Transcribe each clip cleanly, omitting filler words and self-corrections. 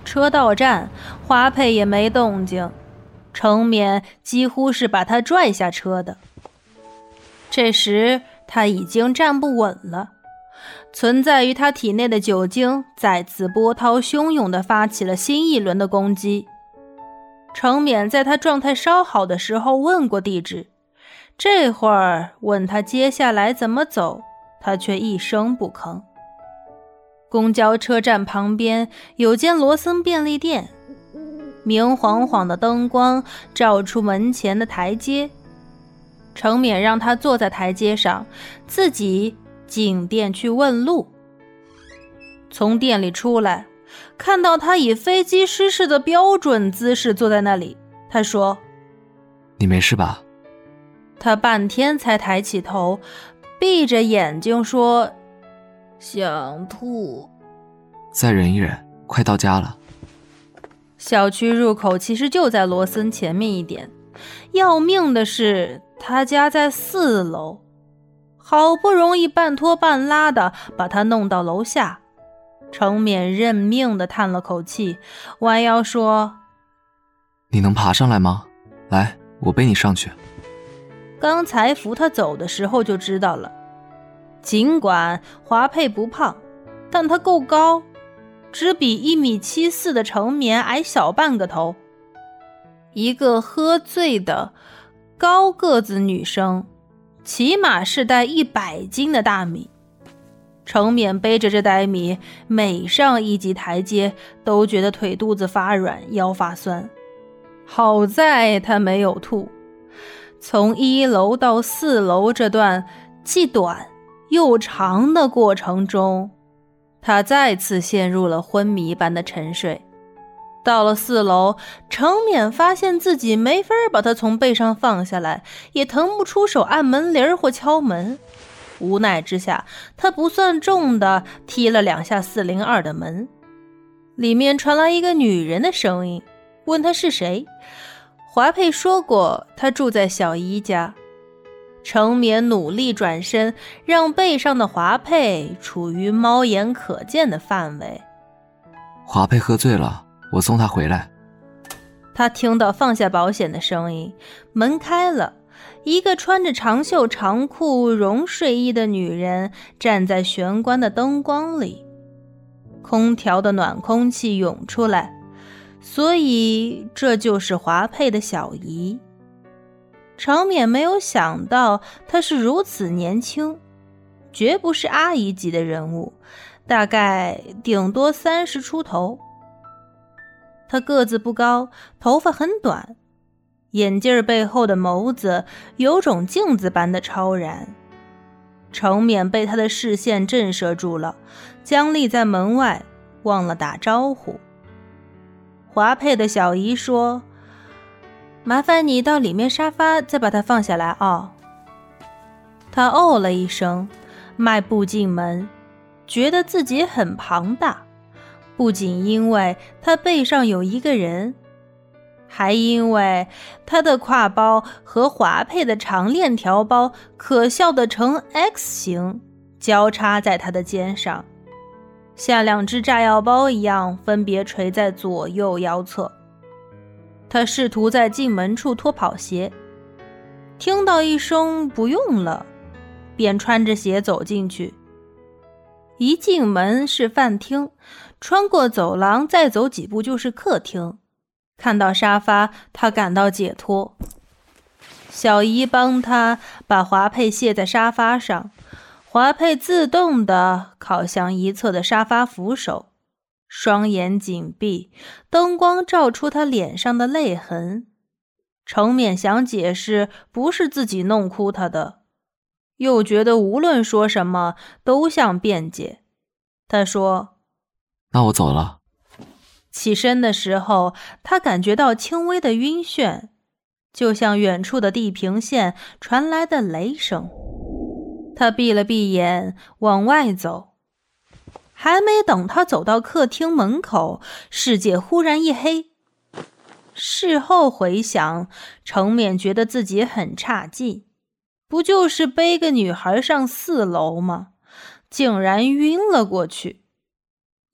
车到站，华佩也没动静，程冕几乎是把他拽下车的。这时他已经站不稳了，存在于他体内的酒精再次波涛汹涌地发起了新一轮的攻击。程冕在他状态稍好的时候问过地址，这会儿问他接下来怎么走，他却一声不吭。公交车站旁边有间罗森便利店，明晃晃的灯光照出门前的台阶。程冕让他坐在台阶上，自己进店去问路。从店里出来，看到他以飞机失事的标准姿势坐在那里，他说：“ 你没事吧？” 他半天才抬起头，闭着眼睛说：“想吐。” 再忍一忍，快到家了。 小区入口其实就在罗森前面一点，要命的是他家在4楼，好不容易半拖半拉的把他弄到楼下。程冕认命的叹了口气，弯腰说：“ 你能爬上来吗？来，我背你上去。” 刚才扶他走的时候就知道了，尽管华佩不胖，但他够高，只比1.74米的程冕矮小半个头。一个喝醉的高个子女生，起码是带100斤的大米。程冕背着这袋米，每上一级台阶都觉得腿肚子发软，腰发酸。好在他没有吐。从1楼到4楼这段既短又长的过程中，他再次陷入了昏迷般的沉睡。到了4楼，程冕发现自己没法把他从背上放下来，也腾不出手按门铃或敲门。无奈之下，他不算重的踢了2下402的门，里面传来一个女人的声音，问他是谁。华佩说过他住在小姨家。程冕努力转身，让背上的华佩处于猫眼可见的范围。 华佩喝醉了，我送他回来。 他听到放下保险的声音，门开了，一个穿着长袖长裤绒睡衣的女人站在玄关的灯光里，空调的暖空气涌出来，所以这就是华佩的小姨。程冕没有想到她是如此年轻，绝不是阿姨级的人物，大概顶多30出头。她个子不高，头发很短，眼镜背后的眸子有种镜子般的超然。程冕被她的视线震慑住了，僵立在门外，忘了打招呼。华佩的小姨说：“麻烦你到里面沙发再把它放下来哦。”他哦了一声，迈步进门，觉得自己很庞大，不仅因为他背上有一个人，还因为他的挎包和华佩的长链条包可笑的呈 X 形，交叉在他的肩上，像2只炸药包一样分别垂在左右腰侧。他试图在进门处脱跑鞋，听到一声不用了，便穿着鞋走进去。一进门是饭厅，穿过走廊再走几步就是客厅。看到沙发，他感到解脱。小姨帮他把华佩卸在沙发上，华佩自动地靠向一侧的沙发扶手，双眼紧闭，灯光照出他脸上的泪痕。程冕想解释不是自己弄哭他的，又觉得无论说什么都像辩解。他说：“ 那我走了。” 起身的时候，他感觉到轻微的晕眩，就像远处的地平线传来的雷声。他闭了闭眼往外走，还没等他走到客厅门口，世界忽然一黑。事后回想，程冕觉得自己很差劲，不就是背个女孩上4楼吗？竟然晕了过去。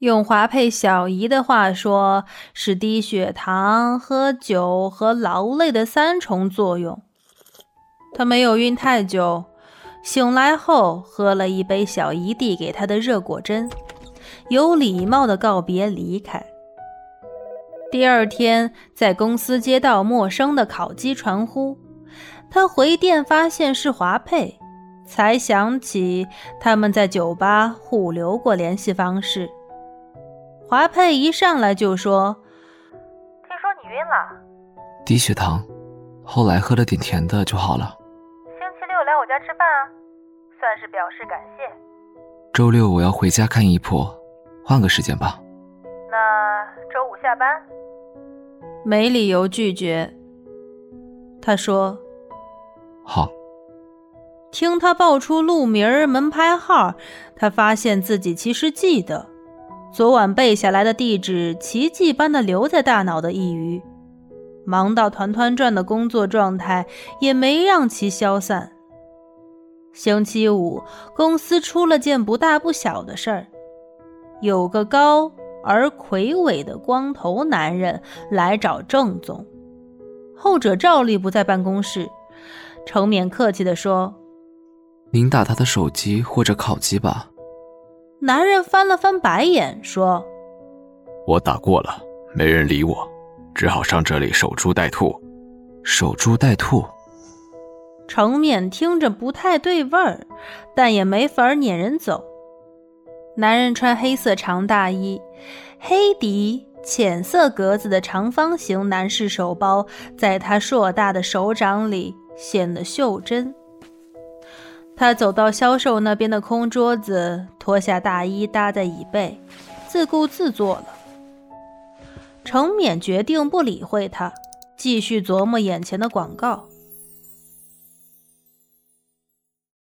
用华佩小姨的话说，是低血糖、喝酒和劳累的3重作用。他没有晕太久，醒来后喝了一杯小姨递给他的热果针，有礼貌地告别离开。第二天，在公司接到陌生的烤鸡传呼，他回电发现是华佩，才想起他们在酒吧互留过联系方式。华佩一上来就说：“ 听说你晕了， 低血糖，后来喝了点甜的就好了。 星期6来我家吃饭啊，算是表示感谢。 周6我要回家看姨婆，换个时间吧。 那周5下班？” 没理由拒绝。他说：“ 好。” 听他报出路名、门牌号，他发现自己其实记得。昨晚背下来的地址奇迹般的留在大脑的一隅，忙到团团转的工作状态也没让其消散。星期5，公司出了件不大不小的事儿，有个高而魁伟的光头男人来找郑总，后者照例不在办公室。程勉客气地说：“ 您打他的手机或者考机吧。” 男人翻了翻白眼说：“ 我打过了，没人理我，只好上这里守株待兔。” 守株待兔。 程勉听着不太对味儿，但也没法撵人走。男人穿黑色长大衣，黑底浅色格子的长方形男士手包在他硕大的手掌里显得袖珍。他走到销售那边的空桌子，脱下大衣搭在椅背，自顾自坐了。程勉决定不理会他，继续琢磨眼前的广告。